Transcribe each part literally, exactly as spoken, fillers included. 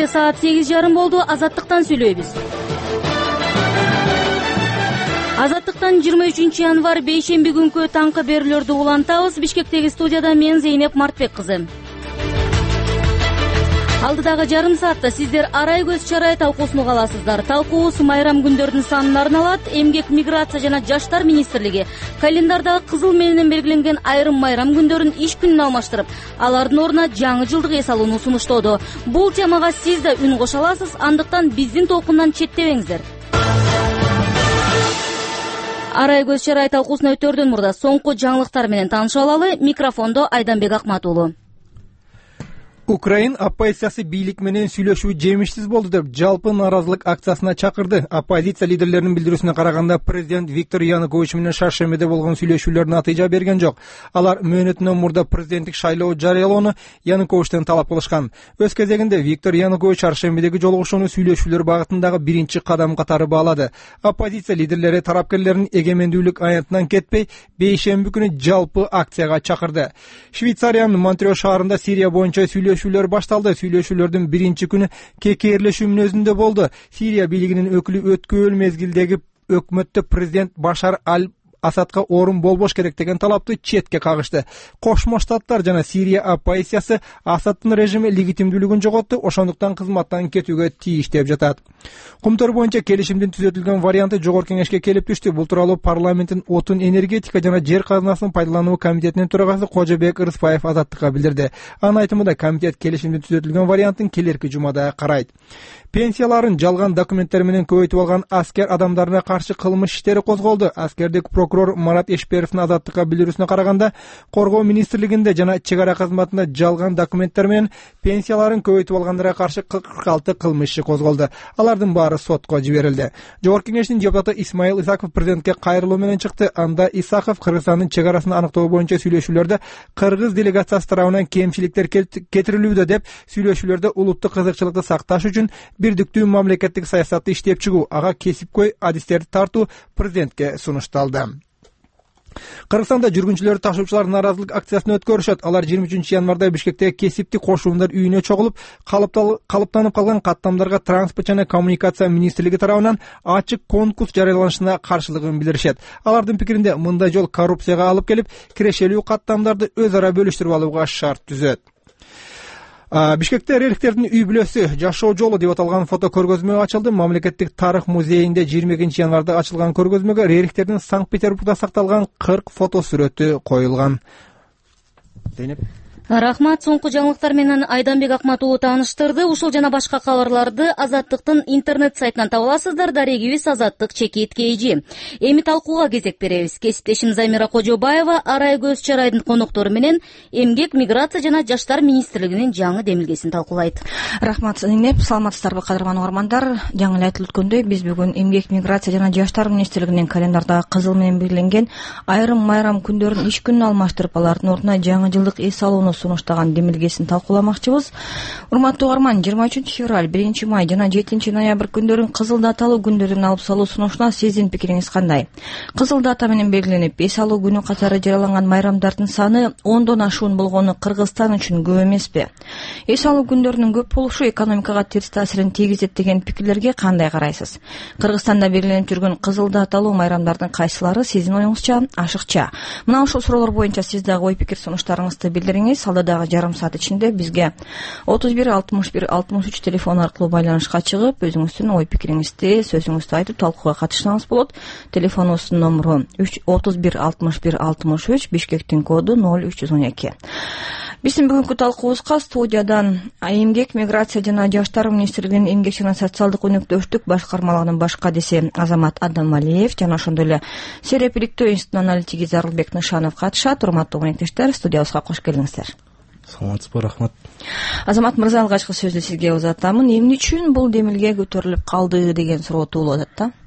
Кечээ саат сегиз жарым болду. Азаттыктан сүйлөйбүз. Азаттыктан жыйырма үчүнчү январь бейшемби күнкү таңкы берүүлөрдү улантабыз. Бишкектеги студияда мен Зейнеп Мартбек кызы. Алдыдагы жарым саатта сиздер арай көз чарай талкуусун угаласыздар. Талкуубуз майрам күндөрдүн санына арналат. Эмгек, миграция жана жаштар министрлиги календардагы кызыл менен белгиленген айрым майрам күндөрүн иш күнүнө алмаштырып, алардын ордуна жаңы жылдык эс алууну сунуштоодо. Бул темага сиз да үн кошо аласыз, андыктан биздин толкундан четтебеңиздер. Арай көз чарай талкуусуна өтөрдөн мурда соңку жаңылыктар менен таанышып алалы. Микрофондо Айданбек Акматуулу. Украин оппозициясы бийлик менен сүйлөшүү жемишсиз болду деп жалпы нааразылык акциясына чакырды. Оппозиция лидерлеринин билдирүүсүнө караганда, президент Виктор Янукович менен Шаршембиде болгон сүйлөшүүлөр натыйжа берген жок. Алар мөөнөтүнөн мурда президенттик шайлоо жарыялоону Януковичтен талап кылышкан. Өз кезегинде Виктор Янукович Шаршембидеги жолугушууну сүйлөшүүлөр багытындагы биринчи кадам катары баалады. Оппозиция лидерлери тарапкерлердин эгемендүүлүк аянтынан кетпей, бейшемби күнү жалпы акцияга чакырды. Швейцариянын Монтрео шаарында Сирия боюнча сүйлөшүү Сүйлөшүүлөр башталды. Сүйлөшүүлөрдүн биринчи күнү кекээрлешүү мүнөзүндө болду. Сирия бийлигинин өкүлү өткөн мезгилдеги өкмөттө президент Башар аль Асадка орун болбош керек деген талапты четке кагышты. Кошмо Штаттар жана Сирия оппозициясы Асаддын режими легитимдүүлүгүн жоготту, ошондуктан кызматтан кетүүгө тийиш деп жатат. Кумтөр боюнча келишимдин түзөтүлгөн варианты жогорку кеңешке келип түштү. Бул тууралуу парламенттин отун, энергетика жана жер казынасын пайдалануу комитетинин төрагасы Кожобек Ырыспаев Азаттыкка билдирди. Анын айтымында комитет келишимдин түзөтүлгөн вариантын келерки жумада карайт. Пенсияларын жалган документтер менен көбөйтүп алган аскер адамдарына каршы кылмыш иштери козголду. Аскердик прокурор Марат Эшперовдун Азаттыкка билдирүүсүнө караганда, коргоо министрлигинде жана чек ара кызматында жалган документтер менен пенсияларын көбөйтүп алгандарга каршы кырк алты кылмыш иши козголду. Алардын баары сотко жиберилди. Жогорку кеңештин депутаты Исмаил Исаков президентке кайрылуу менен чыкты. Анда Исаков Кыргызстандын чек арасын аныктоо боюнча сүйлөшүүлөрдө кыргыз делегациясы тарабынан кемчиликтер кетирилүүдө деп, сүйлөшүүлөрдө улуттук кызыкчылыкты сакташ үчүн бирдиктүү мамлекеттик саясатты иштеп чыгуу, ага кесипкөй адистерди тартуу президентке сунушталды. Кыргызстанда жүргүнчүлөр ташуучулар нааразылык акциясын өткөрүшөт. Алар жыйырма үчүнчү январда Бишкектеги кесиптик кошуундар үйүнө чогулуп, калыптанып калган каттамдарга транспорт жана коммуникация министрлиги тарабынан ачык конкурс жарыяланышына каршылыгын билдиришет. Алардын пикиринде, мындай жол коррупцияга алып келип, кирешелүү каттамдарды өз ара бөлүштүрүп алууга шарт түзөт. Бишкекте рерихтердин үй бүлөсү жашоо жолу деп аталган фото көргөзмө ачылды. Мамлекеттик тарых музейинде жыйырма экинчи январда ачылган көргөзмөгө рерихтердин Санкт-Петербургда сакталган кырк фото сүрөтү коюлган. Рахмат, соңку жаңылыктар менен Айданбек Акматуулу тааныштырды. Ушул жана башка кабарларды Азаттыктын интернет сайтынан таба аласыздар. Дарегибиз Азаттык чекит kg. Эми талкууга кезек беребиз. Кесиптешим Замира Кожобаева арай көз чарайдын коноктору менен эмгек, миграция жана жаштар министрлигинин жаңы демилгесин талкуулайт. Рахмат, Зейнеп. Саламатсыздарбы, кадырман угармандар? Жаңы эле айтылып өткөндөй, биз бүгүн эмгек, миграция жана жаштар министрлигинин календардагы кызыл менен белгиленген айрым майрам күндөрүн иш күнүнө алмаштырып, алардын ордуна жаңы жылдык эс алууну сунуштаган демилгесин талкууламакчыбыз. Урматтуу угарман, жыйырма үчүнчү февраль, биринчи май жана жетинчи ноябрь күндөрүн кызыл даталуу күндөрдөн алып салуу сунушуна сиздин пикириңиз кандай? Кызыл дата менен белгиленип, эс алуу күнү катары жарыяланган майрамдардын саны ондон ашуун болгону Кыргызстан үчүн көп эмеспи? Эс алуу күндөрүнүн көп болушу экономикага терс таасирин тийгизет деген пикирлерге кандай карайсыз? Кыргызстанда белгиленип жүргөн кызыл даталуу майрамдардын кайсылары сиздин оюңузча ашыкча? Мына ушул суроолор боюнча сиз дагы ой пикир сунуштарыңызды билдириңиз. Алдыдагы жарым саат ичинде бизге отуз бир алтымыш бир алтымыш үч телефон аркылуу байланышка чыгып, өзүңүздүн ой пикириңизди, сөзүңүздү айтып талкууга катышсаңыз болот. Телефонубуздун номуру отуз бир алтымыш бир алтымыш үч, Бишкектин коду ноль үч жүз он эки. Биздин бүгүнкү талкуубузга студиядан эмгек, миграция жана жаштар министрлигинин эмгек жана социалдык өнөктөштүк башкармалыгынын баш кадиси Азамат Адамалиев жана ошондой эле Серепиликтөө институтунун аналитиги Зарылбек Нышанов катышат. Урматтуу мейкештер, студиябызга кош келиңиздер. Саламатсызбы, рахмат. Азамат мырза, алгачкы сөздү сизге узатамын. Эмне үчүн бул демилге көтөрүлүп калды деген суроо туулуп атат да?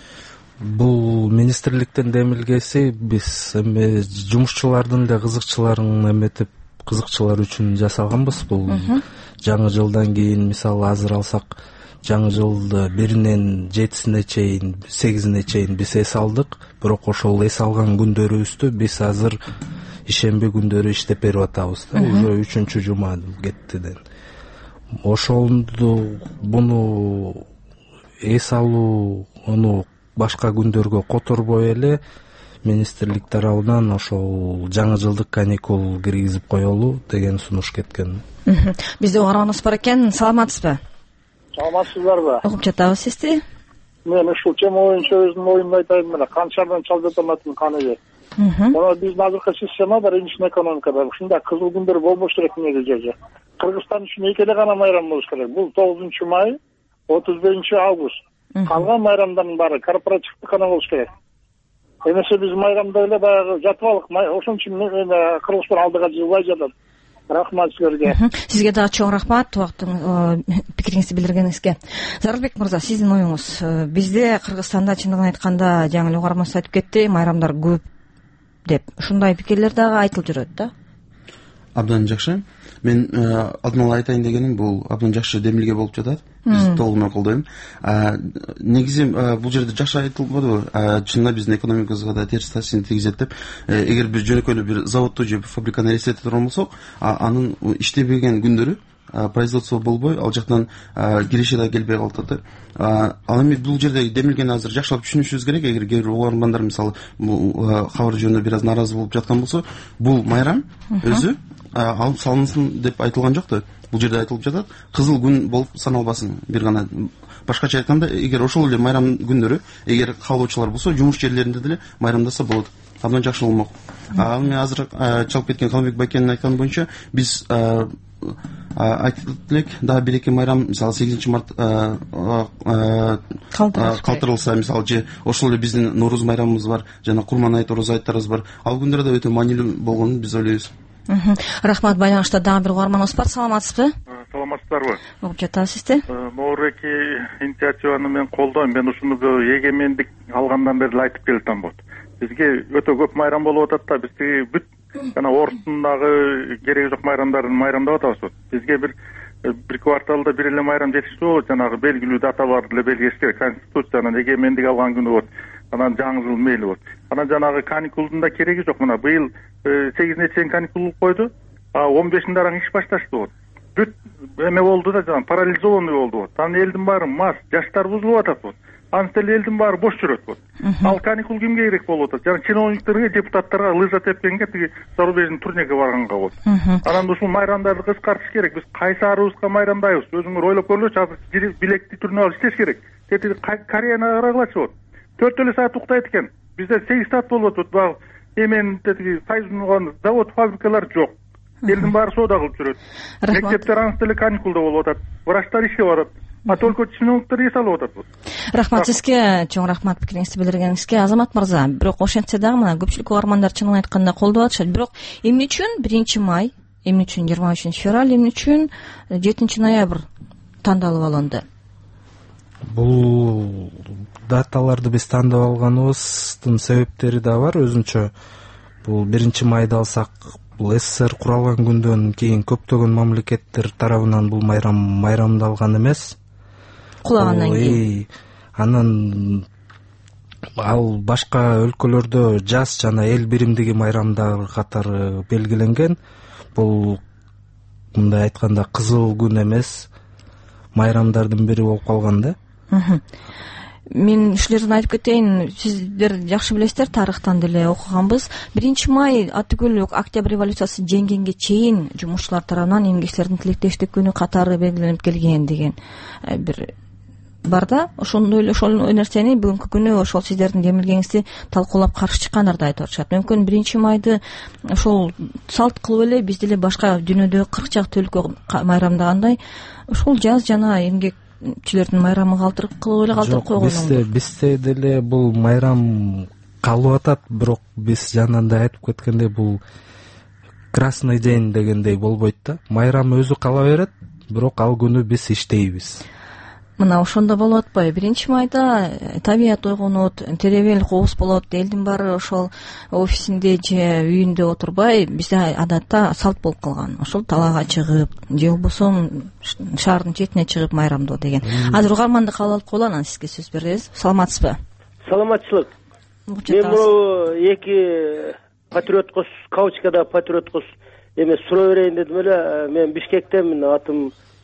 Бул министрликтин демилгеси биз эми жумушчулардын эле кызыкчыларын эметип, кызыкчылар үчүн жасалганбыз. Бул жаңы жылдан кийин, мисалы азыр алсак, жаңы жылды биринен жетисине чейин, сегизине чейин биз эс алдык. Бирок ошол эс алган күндөрүбүздү биз азыр ишемби күндөрү иштеп берип атабыз да. Уже үчүнчү жума кетти. ошондо буну эс алуу ону башка күндөргө которбой эле министрлик тарабынан ошол жаңы жылдык каникул киргизип коелу деген сунуш кеткен. Бизде угарманыбыз бар экен. Саламатсызбы? Саламатсыздарбы? Угуп жатабыз сизди. Мен ушул тема боюнча өзүмдүн оюмду айтайын. Мына канчадан чалып жатаматын каныбы. Мына биздин азыркы системада рыночный экономикада ушундай кызыл күндөр болбош керек негизи. Кыргызстан үчүн эки эле гана майрам болуш керек. Бул тогузунчу май, отуз бешинчи август. Калган майрамдардын баары корпоративдик гана болуш керек. Эмесе биз майрамда эле баягы жатып алык. Ошон үчүн Кыргызстан алдыга жылбай жатат. Рахмат силерге. Сизге дагы чоң рахмат убакыттын пикириңизди билдиргениңизге. Зарылбек мырза, сиздин оюңуз. Бизде Кыргызстанда чындыгын айтканда жаңы эле угарманыбыз айтып кетти, майрамдар көп деп. Ушундай пикирлер дагы айтылып жүрөт да. Абдан жакшы. Мен алдын ала айтайын дегеним бул абдан жакшы демилге болуп жатат. Биз толук менен колдойм. Негизи бул жерде жакшы айтылбадыбы? Чынында биздин экономикабызга да терс таасирин тийгизет деп. Эгер бир жөнөкөй эле бир заводду же фабриканы элестете турган болсок, анын иштебеген күндөрү производство болбой, ал жактан киреше да келбей калат. Ал эми бул жерде демилгени азыр жакшылап түшүнүшүбүз керек. Эгер кээ бир угармандар мисалы бул кабар жөнүндө бир аз нааразы болуп жаткан болсо, бул майрам өзү алып салынсын деп айтылган жок да. Бул жерде айтылып жатат, кызыл күн болуп саналбасын. Бир гана башкача айтканда, эгер ошол эле майрам күндөрү, эгер каалоочулар болсо, жумуш жерлеринде деле майрамдаса болот. Абдан жакшы болмок. Ал эми азыр чалып кеткен Каныбек Байкенин айтканы боюнча биз айтып элек, дагы бир эки майрам, мисалы сегизинчи март калтырылса, мисалы же ошол эле биздин Нооруз майрамыбыз бар, жана Курман айт, Орозо айттарыбыз бар. Ал күндөр да өтө маанилүү болгонун биз ойлойбуз. Рахмат. Байланышта дагы бир угарманыбыз бар. Саламатсызбы? Саламатсыздарбы? Угуп жатабыз сизди. Нооруки инициативаны мен колдойм. Мен ушуну эгемендик алгандан бери айтып келатам болот. Бизге өтө көп майрам болуп атат да, бизге бүт жана орустун дагы кереги жок майрамдарын майрамдап атабыз. Бизге бир бир кварталда бир эле майрам жетиштүү болот, жанагы белгилүү даталарды эле белгилеш керек. Конституциянын эгемендик алган күнү болот. Анан жаңы жыл мейли болот. Анан жанагы каникулдун да кереги жок. Мына быйыл сегизине чейин каникул койду, а он бешинде араң иш башташты болот. Бүт эме болду да, жана парализованный болду болот. Анан элдин баары мас, жаштар бузулуп атат болот. Антип эле элдин баары бош жүрөт болот. Ал каникул кимге керек болуп атат? Жана чиновниктерге, депутаттарга, лыжа тепкенге, тиги зарубежный турнеге барганга болот. Анан ушул майрамдарды кыскартыш керек. Биз кайсаарыбызга майрамдайбыз? Өзүңөр ойлоп көргүлөчү, азыр билекти түрүнө алып иштеш керек. Тетиги Кореяны карагылачы болот. төрт эле саат уктайт экен. Бизде сегиз саат болуп атат. Багы эмен тетиги союздун завод, фабрикалар жок. Элдин баары соода кылып жүрөт. Мектептер антип эле каникулда болуп атат. Врачтар иштеп атат. А только чиновниктер эс алып атат. Рахмат сизге, чоң рахмат пикириңизди билдиргениңизге. Азамат мырза, бирок ошентсе дагы мына көпчүлүк угармандар чынын айтканда колдоп атышат. Бирок эмне үчүн биринчи май, эмне үчүн жыйырма үчүнчү февраль, эмне үчүн жетинчи ноябрь тандалып алынды? Бул даталарды биз тандап алганыбыздын себептери да бар өзүнчө. Бул биринчи майды алсак, бул СССР куралган күндөн кийин көптөгөн мамлекеттер тарабынан бул майрам майрамдалган эмес. Кулагандан кийин. Анан ал башка өлкөлөрдө жас жана эл биримдиги майрамдар катары белгиленген. Бул мындай айтканда кызыл күн эмес, майрамдардын бири болуп калган да. Мен ушулерден айтып кетейин, сиздер жакшы билесиздер, тарыхтан деле окуганбыз. биринчи май атүгүл Октябрь революциясы жеңгенге чейин жумушчулар тарабынан эмгекчилердин тилектештик күнү катары белгиленип келген деген бир бар да. Ошондой эле ошол нерсени бүгүнкү күнү ошол сиздердин демилгеңизди талкуулап каршы чыккандар да айтып атышат. Мүмкүн биринчи майды ошол салт кылып эле биз деле башка дүйнөдө кырк чакты өлкө майрамдагандай ошол жаз жана эмгек чилердин майрамы калтырып кылып эле калтырып койгон. Бизде бизде деле бул майрам калып атат, бирок биз жанында айтып кеткендей бул красный день дегендей болбойт да. Майрам өзү кала берет, бирок ал күнү биз иштейбиз. Мына ошондо болуп атпайбы? биринчи майда табият ойгонот, теребел кобуз болот, элдин баары ошол офисинде же үйүндө отурбай, бизде адатта салт болуп калган. Ошол талаага чыгып, же болбосо шаардын четине чыгып майрамдоо деген. Азыр угарманды кабыл алып коелу, анан сизге сөз беребиз. Саламатсызбы? Саламатчылык. Мен бул эки патриот кос, каучкада патриот кос эме суроо берейин дедим эле. Мен Бишкектемин, атым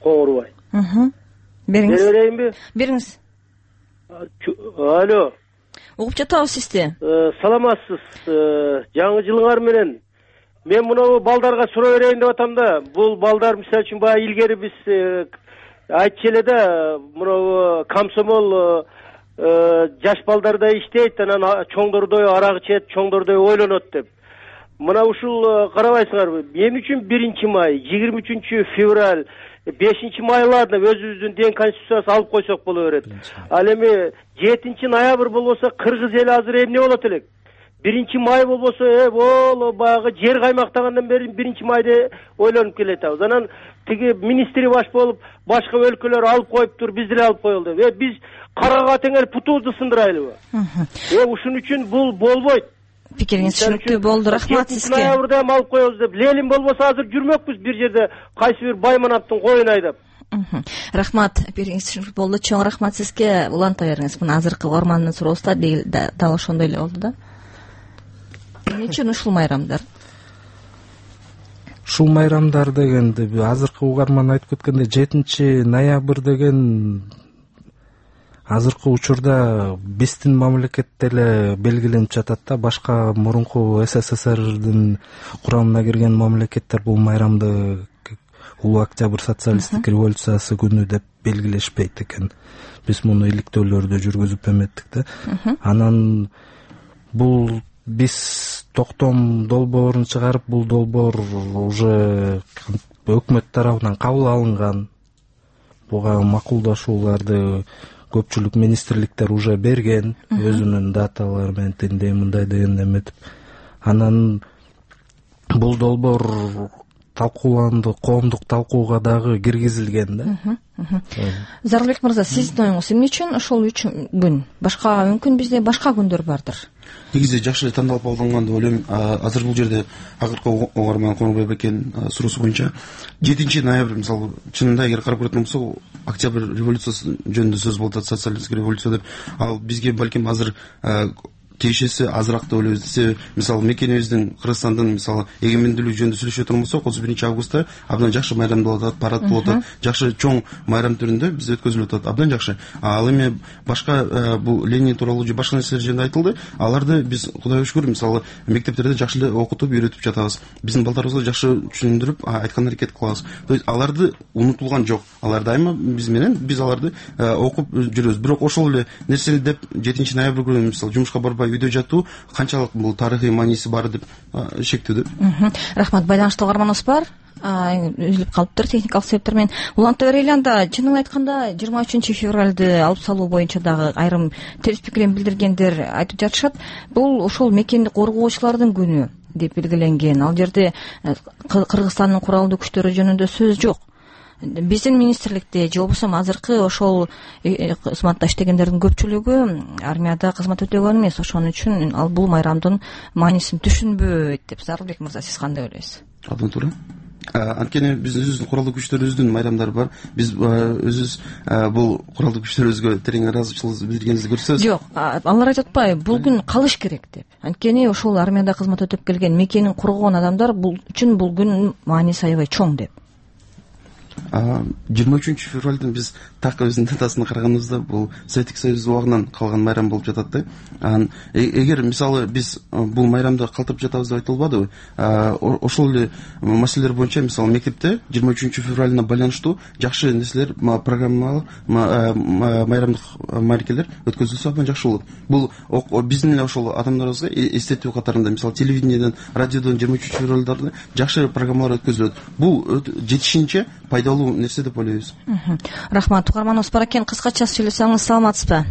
Коңурбай. Бериңиз. Бере берейинби? Бериңиз. Алло. Угуп жатабыз сизди. Саламатсыз. Жаңы жылыңар менен. Мен мынау балдарга суроо берейин деп атам да. Бул балдар мисалы үчүн баягы илгери биз айтчу эле да, мынау комсомол жаш балдарда иштейт, анан чоңдордой арак ичет, чоңдордой ойлонот деп. Мына ушул карабайсыңарбы? Эмне үчүн биринчи май, жыйырма үчүнчү февраль, бешинчи май, ладно, өзүбүздүн ден конституциясы алып койсок боло берет. Ал эми жетинчи ноябрь болбосо кыргыз эли азыр эмне болот элек? биринчи май болбосо, э, бол баягы жер каймактагандан бери биринчи майды ойлонуп келатабыз. Анан тиги министри баш болуп, башка өлкөлөр алып коюптур, биз деле алып коелу деп. Э, биз карага теңел путубузду сындырайлыбы? Э, ушун үчүн бул болбойт. Пикириңиз түшүнүктүү болду, рахмат сизге. жетинчи ноябрда алып коебуз деп. Ленин болбосо азыр жүрмөкпүз бир жерде кайсы бир Байманаттын коюн айдап. Рахмат, пикириңиз түшүнүктүү болду. Чоң рахмат сизге. Уланта бериңиз. Мына азыркы ормандын суроосу да дал ошондой эле болду да. Эмне үчүн ушул майрамдар? Ушул майрамдар дегенди азыркы угарман айтып кеткендей, жетинчи ноябрь деген азыркы учурда биздин мамлекетте эле белгиленип жатат да. Башка мурунку СССРдин курамына кирген мамлекеттер бул майрамды Улуу Октябрь социалисттик революциясы күнү деп белгилешпейт экен. Биз муну иликтөөлөрдү жүргүзүп эметтик да. Анан бул биз токтом долбоорун чыгарып, бул долбоор уже өкмөт тарабынан кабыл алынган. Буга макулдашууларды көпчүлүк министрликтер уже берген, өзүнүн даталары менен тиндей мындай деген эметип. Анан бул долбоор талкууланды, коомдук талкууга дагы киргизилген да. Зарылбек мырза, сиздин оюңуз эмне үчүн ошол үч күн? Башка мүмкүн бизде башка күндөр бардыр. Негизи жакшы тандалып алынган деп ойлойм. Азыр бул жерде акыркы угарман Конурбай Бекен суроосу боюнча жетинчи ноябрь мисалы чынында эгер карап көрөтүн болсок, Октябрь революциясы жөнүндө сөз болуп атат, социалисттик революция деп. Ал бизге балким азыр тиешеси азыраак деп ойлойбуз. Себеби мисалы мекенибиздин Кыргызстандын мисалы эгемендүүлүгү жөнүндө сүйлөшүп отурган болсок, отуз биринчи августта абдан жакшы майрам болуп атат, парад болуп атат, жакшы чоң майрам түрүндө биз өткөзүлүп атат, абдан жакшы. Ал эми башка бул Ленин тууралуу же башка нерселер жөнүндө айтылды. Аларды биз Кудайга шүгүр мисалы мектептерде жакшы эле окутуп, үйрөтүп жатабыз. Биздин балдарыбызга жакшы түшүндүрүп айткан аракет кылабыз. То есть аларды унутулган жок. Алар дайыма биз менен, биз аларды окуп жүрөбүз. Бирок ошол эле нерсени деп жетинчи ноябрь күнү мисалы жумушка барбай үйдө жатуу канчалык бул тарыхый мааниси бар деп шектөдү. Рахмат. Байланышта угарманыбыз бар. Үзүлүп калыптыр техникалык себептер менен. Уланта берели анда, чынын айтканда жыйырма үчүнчү февралды алып салуу боюнча дагы айрым терс пикирин билдиргендер айтып жатышат. Бул ошол мекенди коргоочулардын күнү деп белгиленген. Ал жерде Кыргызстандын куралдуу күчтөрү жөнүндө сөз жок. Биздин министрликте же болбосо азыркы ошол кызматта иштегендердин көпчүлүгү армияда кызмат өтөгөн эмес. Ошон үчүн ал бул майрамдын маанисин түшүнбөйт деп. Зарылбек мырза, сиз кандай ойлойсуз? Абдан туура. Анткени биздин өзүбүздүн куралдуу күчтөрүбүздүн майрамдары бар. Биз өзүбүз бул куралдуу күчтөрүбүзгө терең ыраазычылык билдиргенибизди көрсөбүз. Жок, алар айтып атпайбы, бул күн калыш керек деп. Анткени ошол армияда кызмат өтөп келген, мекенин коргогон адамдар бул үчүн бул күн мааниси аябай чоң деп. жыйырма үчүнчү февралдын биз так өзүнүн датасына караганыбызда бул Советтик Союз убагынан калган майрам болуп жатат да. Эгер мисалы биз бул майрамды калтырып жатабыз деп айтылбадыбы? Ошол эле маселелер боюнча мисалы мектепте жыйырма үчүнчү февралына байланыштуу жакшы нерселер, программалар, майрамдык мааракелер өткөзүлсө абдан жакшы болот. Бул биздин эле ошол адамдарыбызга эстетүү катарында мисалы телевидениеден, радиодон жыйырма үчүнчү февралдарда жакшы программалар өткөзүлөт. Бул жетишинче пайдалуу нерсе деп ойлойбуз. Рахмат. Угарманыбыз бар экен, кыскача сүйлөсөңүз. Саламатсызбы?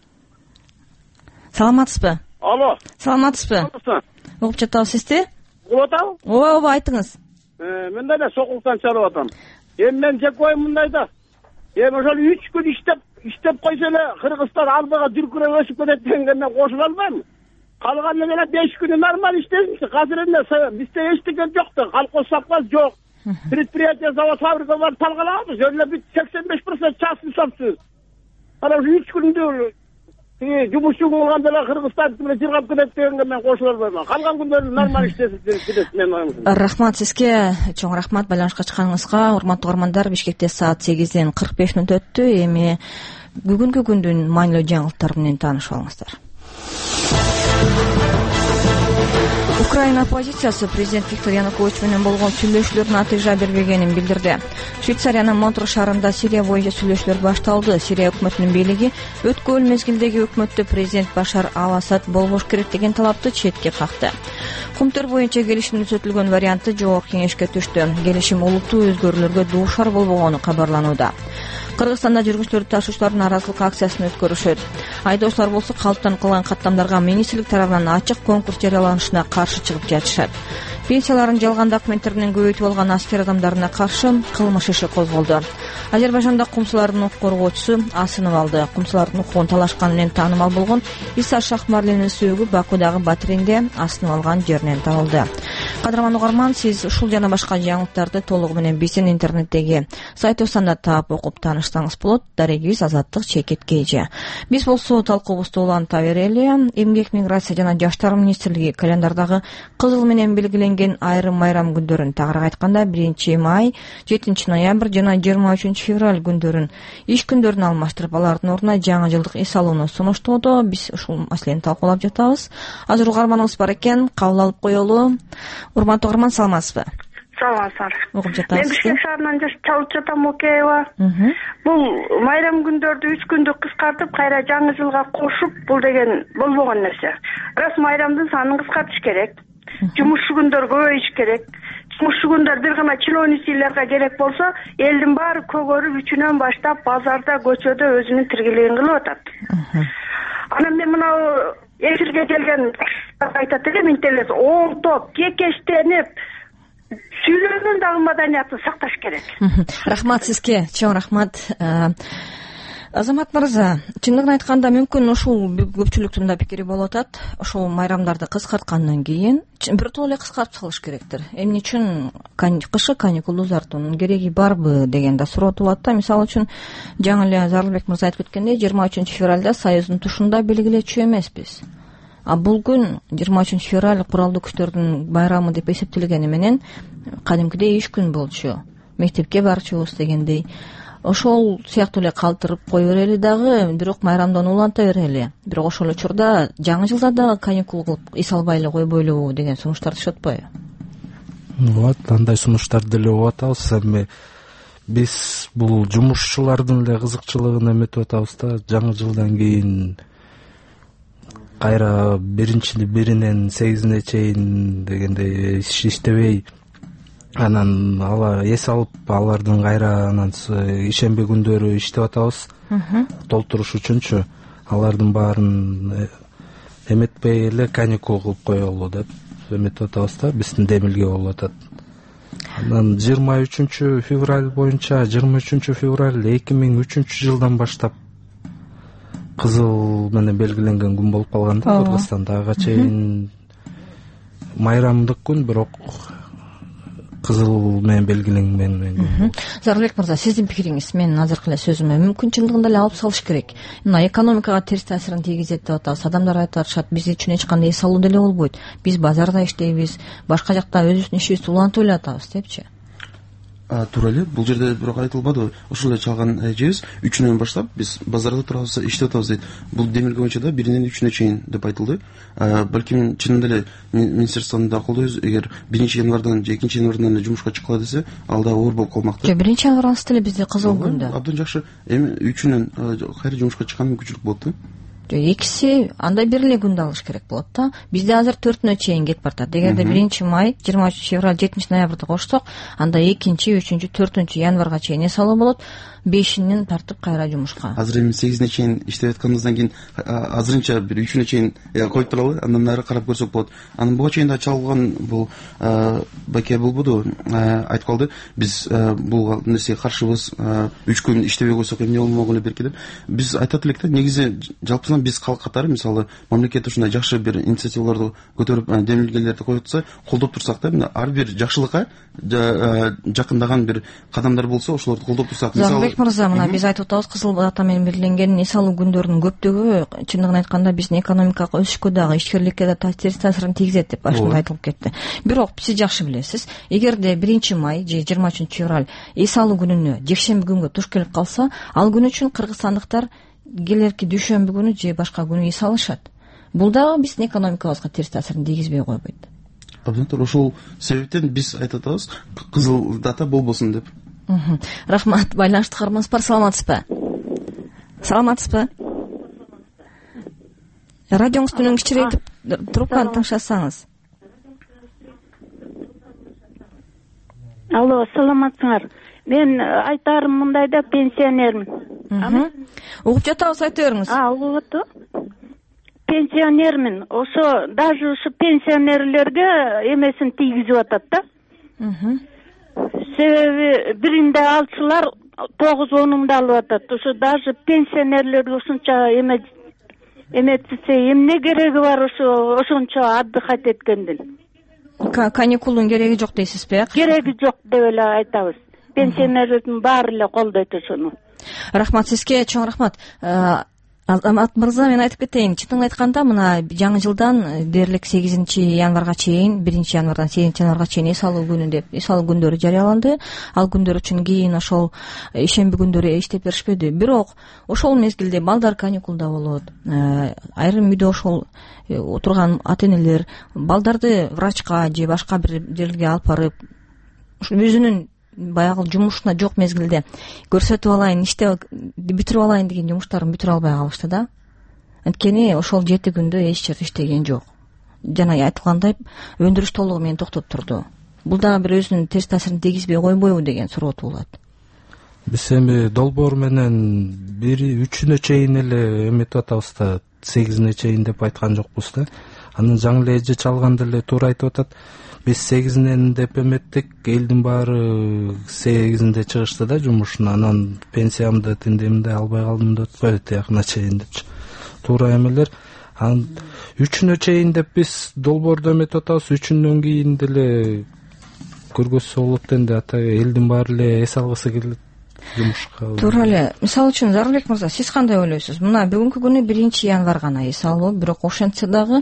Саламатсызбы? Алло. Саламатсызбы? Угуп жатабыз сизди? Угуп атабы? Ооба, ооба, айтыңыз. Мен да сокулуктан чалып атам. Эми мен жеке оюм мындай да. Эми ошол үч күн иштеп, иштеп койсо эле Кыргызстан албага дүркүрөп өсүп кетет дегенге мен кошула албайм. Калган эле беш күнү нормал иштесинчи. Азыр эмне бизде эчтеке жок да, колхоз сапказ жок. Предприятие, завод, фабрика бар талкалабыз. Эле бүт сексен беш процент частный собственность. Ana üç günde тиги жумушчу болгондо эле Кыргызстандыкы менен жыргап кетет дегенге мен кошула албайм. Калган күндөрү нормаль иштесин кетет менин оюмча. Рахмат сизге, чоң рахмат байланышка чыкканыңызга. Урматтуу угармандар, Бишкекте саат сегизден кырк беш мүнөт өттү. Эми бүгүнкү күндүн маанилүү жаңылыктары менен таанышып алыңыздар. Украина оппозициясы президент Виктор Янукович менен болгон сүйлөшүүлөр натыйжа бербегенин билдирди. Швейцариянын Монтрeux шаарында Сирия боюнча сүйлөшүүлөр башталды. Сирия өкмөтүнүн бийлиги өткөн мезгилдеги өкмөттү президент Башар ал-Асад болбош керек деген талапты четке какты. Кумтөр боюнча келишим түзөтүлгөн варианты жогорку кеңешке түштү. Келишим олуттуу өзгөрүүлөргө дуушар болбогону кабарланууда. Кыргызстанда жүргүнчүлөр ташуучулардын нааразылык акциясын өткөрүшөт. Айдоочулар болсо калыптанып калган каттамдарга министрлик тарабынан ачык конкурс жарыяланышына каршы чыгып жатышат. Пенсияларын жалган документтеринен көбөйтүп алган аскер адамдарына каршы кылмыш иши козголду. Азербайжанда кумсулардын укук коргоочусу асынып алды. Кумсулардын укугун талашканы менен таанымал болгон Иса Шахмарлинин сөөгү Бакудагы Батиринде асынып алган жеринен табылды. Кадырман угарман, сиз ушул жана башка жаңылыктарды толугу менен биздин интернеттеги сайтыбыздан таап окуп таанышсаңыз болот. Дарегибиз Азаттык Чекит Кейже. Биз болсо талкуубузду уланта берели. Эмгек, миграция жана жаштар министрлиги календардагы кызыл менен белгиленген айрым майрам күндөрүн, тагыраак айтканда биринчи май, жетинчи ноябрь жана жыйырма үчүнчү февраль күндөрүн иш күндөрүнө алмаштырып, алардын ордуна жаңы жылдык эс алууну сунуштоодо. Биз ушул маселени талкуулап жатабыз. Азыр угарманыбыз бар экен, кабыл алып коелу. Урматтуу угарман, саламатсызбы? Саламатсыздар. Угуп жатабыз. Мен Бишкек шаарынан чалып жатам, Океева. Бул майрам күндөрдү үч күндүк кыскартып, кайра жаңы жылга кошуп, бул деген болбогон нерсе. Рас майрамдын санын кыскартыш керек. Жумушчу күндөр көбөйүш керек. Жумушчу күндөр бир гана чиновниктилерге керек болсо, элдин баары көгөрүп үчүнөн баштап базарда, көчөдө өзүнүн тиргилигин кылып атат. Анан мен мына эфирге келген айтат элем, интеллект оңтоп, кекештенип, сүйлөөнүн дагы маданиятын сакташ керек. Рахмат сизге, чоң рахмат. Азамат мырза, чындыгын айтканда мүмкүн ушул көпчүлүктүн да пикири болуп атат. Ошол майрамдарды кыскарткандан кийин биртоло эле кыскартып салыш керектир. Эмне үчүн кышкы каникул узартуунун кереги барбы деген да суроо туулат да. Мисалы үчүн жаңы эле Зарлыбек мырза айтып кеткендей, жыйырма үчүнчү февралда Союздун тушунда белгилечү эмеспиз. А бул күн жыйырма үчүнчү февраль куралдуу күчтөрдүн байрамы деп эсептелгени менен кадимкидей иш күн болчу. Мектепке барчубуз дегендей. Ошол сыяктуу эле калтырып кое берели дагы, бирок майрамдан уланта берели. Бирок ошол эле учурда жаңы жылда дагы каникул кылып эс албай эле койбойлубу деген сунуштарды түшүп атпайбы? Вот, андай сунуштарды деле угуп атабыз. Эми биз бул жумушчулардын эле кызыкчылыгын эметип атабыз да. Жаңы жылдан кийин кайра биринчи биринен сегизине чейин дегендей иш иштебей, анан ала эс алып, алардын кайра анан ишемби күндөрү иштеп атабыз. Толтуруш үчүнчү алардын баарын эметпей эле каникул кылып коелу деп эметип атабыз да. Биздин демилге болуп атат. Анан жыйырма үчүнчү февраль боюнча, жыйырма үчүнчү февраль эки миң үчүнчү жылдан баштап кызыл менен белгиленген күн болуп калган да Кыргызстанда. Ага чейин майрамдык күн, бирок кызыл менен белгиленген күн. Зарлыбек мырза, сиздин пикириңиз, менин азыркы эле сөзүмө мүмкүн чындыгында эле алып салыш керек. Мына экономикага терс таасирин тийгизет деп атабыз. Адамдар айтып атышат, биз үчүн эч кандай эс алуу деле болбойт. Биз базарда иштейбиз, башка жакта өзүбүздүн ишибизди улантып эле атабыз депчи. Туура эле, бул жерде бирок айтылбады. Ошол эле чалган эжебиз үчүнөн баштап биз базарда турабыз, иштеп атабыз дейт. Бул демилге боюнча да биринен үчүнө чейин деп айтылды. Балким чынында эле министрликтен да колдойбуз. Эгер биринчи январдан же экинчи январдан эле жумушка чыккыла десе, ал да оор болуп калмак да. Жок, биринчи январдан эле бизде кызыл күндө. Абдан жакшы. Эми үчүнөн кайра жумушка чыккан мүмкүнчүлүк болот да. Экиси андай бир эле күндө алыш керек болот да. Бизде азыр төртүнө чейин кетип баратат. Эгерде биринчи май, жыйырма үчүнчү февраль, жетинчи ноябрды кошсок, анда экинчи, үчүнчү, төртүнчү январга чейин эс алуу болот. бешинен тартып кайра жумушка. Азыр эми сегизине чейин иштеп атканыбыздан кийин азырынча бир үчүнө чейин коюп туралы, андан нары карап көрсөк болот. Анан буга чейин да чалган бул Баке болбоду, айтып калды. Биз бул нерсеге каршыбыз, үч күн иштебей койсок эмне болмок эле берки деп. Биз айтат элек да, негизи жалпысынан биз калк катары, мисалы, мамлекет ушундай жакшы бир инициативаларды көтөрүп, демилгелерди коюп атса, колдоп турсак да, ар бир жакшылыкка жакындаган бир кадамдар болсо, ошолорду колдоп турсак, мисалы зарылбек мырза, мына биз айтып атабыз кызыл дата менен белгиленген эс алуу күндөрүнүн көптүгү чындыгын айтканда биздин экономикалык өсүшкө дагы, ишкерликке да терс таасирин тийгизет деп башында айтылып кетти. Бирок сиз жакшы билесиз, эгерде биринчи май же жыйырма үчүнчү февраль эс алуу күнүнө жекшемби күнгө туш келип калса, ал күн үчүн кыргызстандыктар келерки дүйшөмбү күнү же башка күнү эс алышат. Бул дагы биздин экономикабызга терс таасирин тийгизбей койбойт. Абдан туура, ошол себептен биз айтып атабыз кызыл дата болбосун деп. Рахмат. Байланышты кармаңыз бар, саламатсызбы? Саламатсызбы? Радионуңузду үнүн кичирейтип, трубканы тыңшасаңыз. Алло, саламатсыңар. Мен айтарым мындай да, пенсионермин. Угуп жатабыз, айта бериңиз. А, угуп атты. Пенсионермин. Ошо даже ушу пенсионерлерге эмесин тийгизип атат да. Себеби биринде алчылар тогуз онунда алып атат. Ошо даже пенсионерлерге ушунча эме эметсе эмне кереги бар ошо ошончо отдыхать эткендин? Каникулдун кереги жок дейсизби? Кереги жок деп эле айтабыз. Пенсионерлердин баары эле колдойт ошону. Рахмат сизге, чоң рахмат. Азамат мырза, мен айтып кетейин, чындыгын айтканда мына жаңы жылдан дээрлик сегизинчи январга чейин, биринчи январдан сегизинчи январга чейин эс алуу күнү деп эс алуу күндөрү жарыяланды. Ал күндөр үчүн кийин ошол ишемби күндөрү иштеп беришпеди. Бирок ошол мезгилде балдар каникулда болот. Айрым үйдө ошол отурган ата-энелер балдарды врачка же башка бир жерге алып барып, өзүнүн баягы жумушуна жок мезгилде көрсөтүп алайын, иштеп бүтүрүп алайын деген жумуштарын бүтүрө албай калышты да. Анткени ошол жети күндө эч жерде иштеген жок. Жана айтылгандай, өндүрүш толугу менен токтоп турду. Бул дагы бир өзүнүн терс таасирин тийгизбей койбойбу деген суроо туулат. Биз эми долбоор менен бир үчүнө чейин эле эметип атабыз да, сегизине чейин деп айткан жокпуз да. Анын жаңы эле эже чалганда эле туура айтып атат. Биз сегизинен деп эметтик, элдин баары сегизинде чыгышты да жумушуна, анан пенсиямды тиндемди албай калдым деп атпайбы, тиякына чейин депчи. Туура эмелер. Анан үчүнө чейин деп биз долбоордо эметип атабыз, үчүндөн кийин деле көргөзсө болот энди, ата элдин баары эле эс алгысы келет жумушка. Туура эле. Мисалы үчүн Зарылбек мырза, сиз кандай ойлойсуз? Мына бүгүнкү күнү биринчи январь гана эс алуу, бирок ошентсе дагы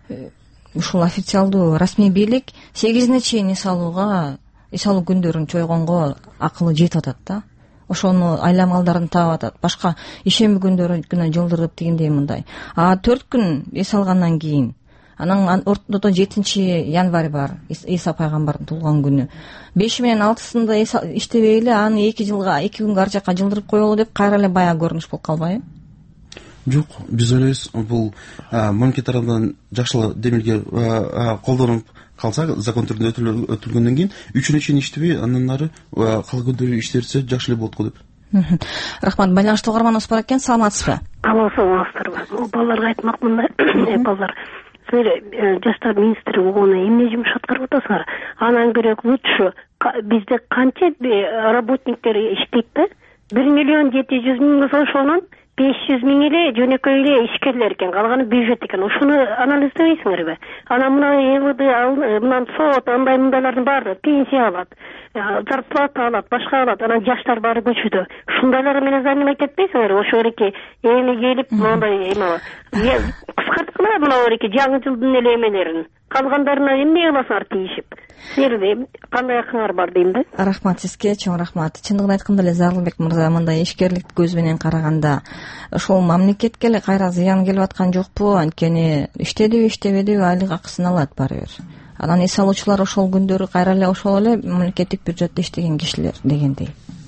ушул официалдуу расмий бийлик сегизине чейин эс алууга, эс алуу күндөрүн чойгонго акылы жетип атат да. Ошону айламалдарын таап атат. Башка ишемби күндөрү гана жылдырып дегендей мындай. А төрт күн эс алгандан кийин, анан ортодо жетинчи январь бар, Иса пайгамбардын туулган күнү. беши менен алтысында иштебей эле аны эки жылга, эки күнгө ар жакка жылдырып коелу деп кайра эле баягы көрүнүш болуп калбайбы? Жок, биз ойлойбуз, бул мамлекет тарабынан жакшылап демилге колдонуп калса, закон түрүндө өтүлгөндөн кийин үчүнө чейин иштебей, андан ары кал күндөрү иштелсе жакшы эле болот го деп. Рахмат. Байланышта угарманыбыз бар экен, саламатсызбы? Алло, саламатсыздарбы? Балдарга айтмак мындай, балдар, силер жаштар министри болгону эмне жумуш аткарып атасыңар? Анан керек лучше бизде канча работниктер иштейт да? бир миллион жети жүз миң ошонун беш жүз миң эле жөнөкөй эле ишкерлер экен, калганы бюджет экен. Ошону анализдебейсиңерби? Анан мына МВД, мына сот, андай мындайлардын баары пенсия алат, зарплата алат, башка алат, анан жаштар баары көчөдө. Ушундайлар менен занимать этпейсиңерби? Ошо эреки эми келип мондай эме кыскарткыла мына эреки жаңы жылдын эле эмелерин. Калгандарына эмне кыласыңар тийишип? Силерде кандай акыңар бар дейм да? Рахмат сизге, чоң рахмат. Чындыгын айтканда эле Зарылбек мырза, мындай ишкерлик көз менен караганда ошол мамлекетке эле кайра зыян келип аткан жокпу? Анткени иштедиби, иштебедиби айлык акысын алат баары бир. Анан эс алуучулар ошол күндөрү кайра эле ошол эле мамлекеттик бюджетте иштеген кишилер дегендей.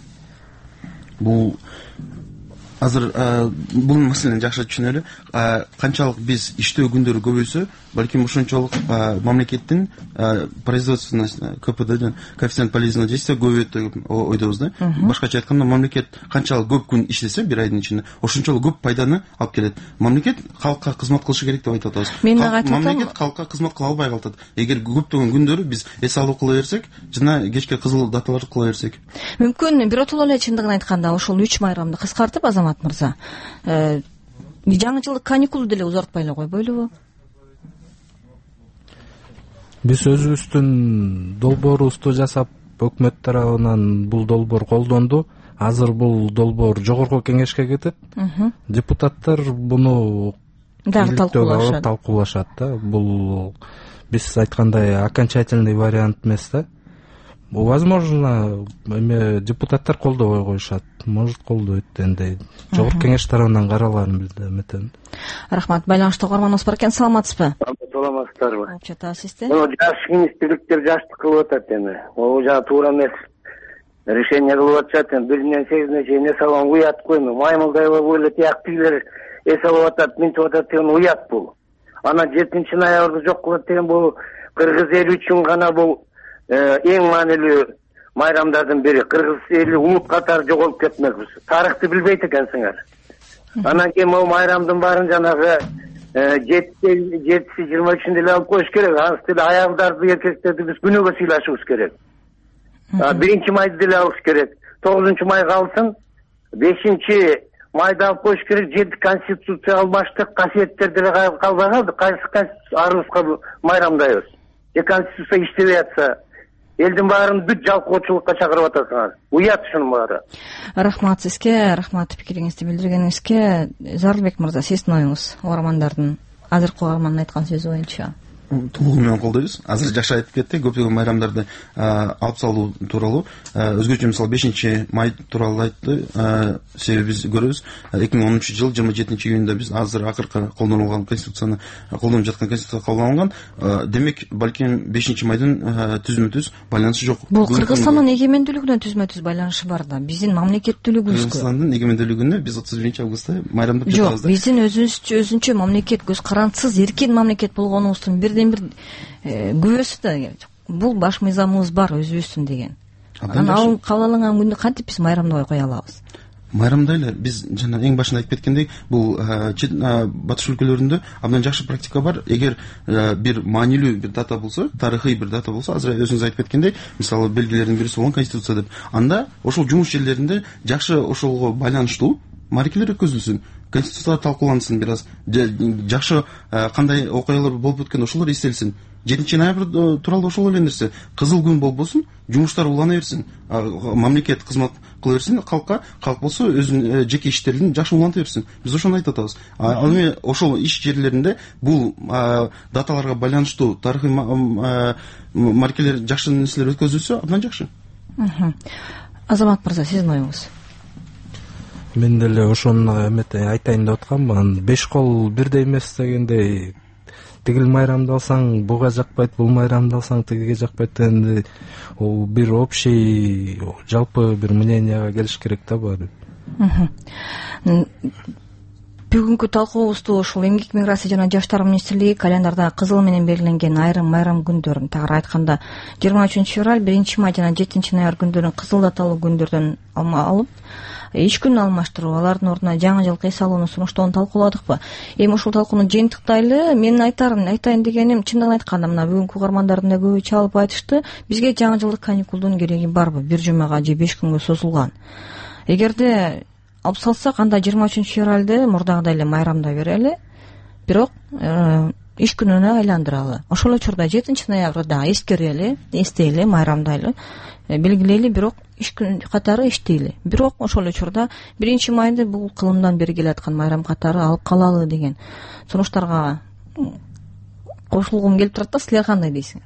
Бул азыр бул маселени жакшы түшүнөлү. Канчалык биз иштөө күндөрү көбөйсө, балким ошончолук мамлекеттин производственность КПД, коэффициент полезного действия көбөйөт деп ойдобуз да. Башкача айтканда, мамлекет канчалык көп күн иштесе бир айдын ичинде, ошончолук көп пайданы алып келет. Мамлекет калкка кызмат кылышы керек деп айтып атабыз. Мамлекет калкка кызмат кыла албай калат. Эгер көптөгөн күндөрү биз эс алуу кыла берсек, жана кечке кызыл даталарды кыла берсек. Мүмкүн биротоло эле чындыгын айтканда ошол үч майрамды кыскартып, Азамат мырза, жаңы жылдык каникулду деле узартпай эле койбойлубу? Биз өзүбүздүн долбоорубузду жасап, өкмөт тарабынан бул долбоор колдонду. азыр бул долбоор жогорку кеңешке кетет. Депутаттар буну дагы талкуулашат. талкуулашат да. Бул биз айткандай окончательный вариант эмес да. Возможно, эме депутаттар колдобой коюшат, может колдойт энди. Жогорку кеңеш тарабынан караларын билди эметем. Рахмат. Байланышта угарманыбыз бар экен, саламатсызбы? Саламатсыздарбы. Чата асисте. Мына жаш министрликтер жаштык кылып атат эми. Ол жана туура эмес решение кылып атышат. Биринен сегизине чейин эс алган уят го эми. Маймылдайбы бойло тияктыгилер эс алып атат, минтип атат деген уят бул. Анан жетинчи ноябрда жок кылат деген бул кыргыз эли үчүн гана бул эң маанилүү майрамдардын бири. Кыргыз эли улут катары жоголуп кетмекпиз. Тарыхты билбейт экенсиңер. Анан кийин могу майрамдын баарын жанагы жетиси жыйырма үчүндө эле алып коюш керек. Анысы деле аялдарды, эркектерди биз күнөөгө сыйлашыбыз керек. Биринчи майды деле алыш керек. тогузунчу май калсын, бешинчи майда алып коюш керек. Жети конституция алмаштык, касиеттер деле калбай калды. Кайсы конституция арыбызга майрамдайбыз. Же конституция иштебей атса, элдин баарын бүт жалкоочулукка чакырып атасыңар. Уят ушунун баары. Рахмат сизге, рахмат пикириңизди билдиргениңизге. Зарылбек мырза, сиздин оюңуз угармандардын, азыркы угармандын айткан сөзү боюнча. Толугу менен колдойбуз. Азыр жакшы айтып кетти. Көптөгөн майрамдарды алып салуу тууралуу. Өзгөчө мисалы бешинчи май тууралуу айтты. Себеби биз көрөбүз, эки миң онунчу жыл жыйырма жетинчи июнда биз азыр акыркы колдонулган конституцияны колдонуп жаткан конституция кабыл алынган. Демек, балким бешинчи майдын түзмө-түз байланышы жок. Бул Кыргызстандын эгемендүүлүгүнө түзмө-түз байланышы бар да. Биздин мамлекеттүүлүгүбүзгө. Кыргызстандын эгемендүүлүгүнө биз отуз биринчи августта майрамдап жатабыз. Жок, биздин өзүбүзчө өзүнчө мамлекет, көз карандысыз эркин мамлекет болгонубуздун бирден бир күбөсү да. Бул баш мыйзамыбыз бар өзүбүздүн деген. Анан ал кааланган күндү кантип биз майрамдабай кое алабыз? Майрамдайлы биз жана эң башында айтып кеткендей, бул батыш өлкөлөрүндө абдан жакшы практика бар. Эгер бир маанилүү бир дата болсо, тарыхый бир дата болсо, азыр өзүңүз айтып кеткендей, мисалы белгилердин бириси болгон конституция деп, анда ошол жумуш жерлеринде жакшы ошолго байланыштуу марекелер өткөзүлсүн. Конституция талкуулансын бир аз. Жакшы кандай окуялар болуп өткөн ошолор эстелсин. жетинчи ноябрь тууралуу ошол эле нерсе. Кызыл күн болбосун, жумуштар улана берсин. Мамлекет кызмат кыла берсин калкка, калк болсо өзүнүн жеке иштерин жакшы уланта берсин. Биз ошону айтып атабыз. Ал эми ошол иш жерлеринде бул даталарга байланыштуу тарыхый маркелер жакшы нерселер өткөзүлсө абдан жакшы. Азамат мырза, сиздин оюңуз? Мен деле ошону эмете айтайын деп атканмын. Беш кол бирдей эмес дегендей. Тигил майрамды алсаң, буга жакпайт, бул майрамды алсаң, тигиге жакпайт дегенде, ол бир общий, жалпы бир мненияга келиш керек да баары. Бүгүнкү талкуубузду ушул Эмгек миграция жана жаштар министрлиги календарда кызыл менен белгиленген айрым майрам күндөрүн, тагыраак айтканда жыйырма үчүнчү февраль, биринчи май жана жетинчи ноябрь күндөрүн кызыл даталуу күндөрдөн алып, иш күнү алмаштыруу, алардын ордуна жаңы жылкы эс алууну сунуштоону талкууладыкпы? Эми ушул талкууну жыйынтыктайлы. Менин айтарын айтайын дегеним, чындыгын айтканда, мына бүгүнкү угармандардын да көбү чалып айтышты, бизге жаңы жылдык каникулдун кереги барбы? Бир жумага же беш күнгө созулган. Эгерде алып салсак, анда жыйырма үчүнчү февралды мурдагыдай эле майрамдай берели, бирок иш күнүнө айландыралы. Ошол учурда жетинчи ноябрда эскерели, эстейли, майрамдайлы, белгилейли, бирок иш күн катары иштейли. Бирок ошол учурда биринчи майды бул кылымдан бери келаткан майрам катары алып калалы деген сунуштарга кошулгум келип турат да. Силер кандай дейсиңер?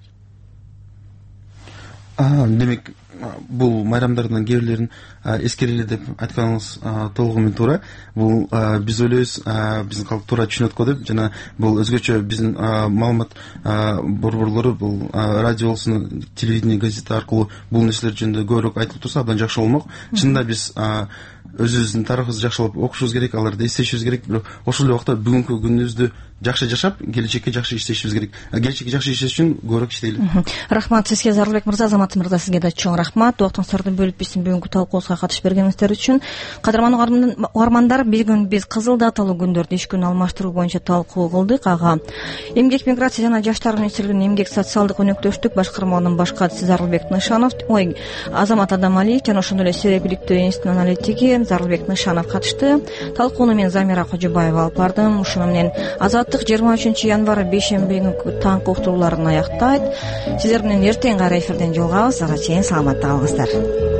Демек, бул майрамдардын кээ бирлерин эскерели деп айтканыңыз толугу менен туура. Бул биз ойлойбуз, биздин калк туура түшүнөт го деп, жана бул өзгөчө биздин маалымат борборлору, бул радио болсун, телевидение, газета аркылуу бул нерселер жөнүндө көбүрөөк айтылып турса абдан жакшы болмок. Чынында биз өзүбүздүн тарыхыбызды жакшылап окушубуз керек, аларды эстешибиз керек. Бирок ошол эле убакта бүгүнкү күнүбүздү жакшы жашап, келечекке жакшы иштешибиз керек. Келечекке жакшы иштеш үчүн көбүрөөк иштейли. Рахмат сизге, Зарылбек мырза, Азамат мырза, сизге да чоң рахмат. Убактыңыздарды бөлүп биздин бүгүнкү талкуубузга катышып бергениңиздер үчүн. Кадырман угармандар, бүгүн биз кызыл даталуу күндөрдү иш күнү алмаштыруу боюнча талкуу кылдык. Ага Эмгек миграция жана жаштар министрлигинин эмгек социалдык өнөктөштүк башкармалыгынын баш катчысы Зарылбек Нышанов, ой, Азамат Адамалиев жана ошондой эле Серек бийликтүү институттун аналитиги Зарылбек Нышанов катышты. Талкууну мен Замира Кожобаева алып бардым. Ушуну менен Азаттык жыйырма үчүнчү январь бейшемби күнкү таңкы уктурууларын аяктайт. Сиздер менен эртең кайра эфирден жолугабыз. Ага чейин саламатта калыңыздар.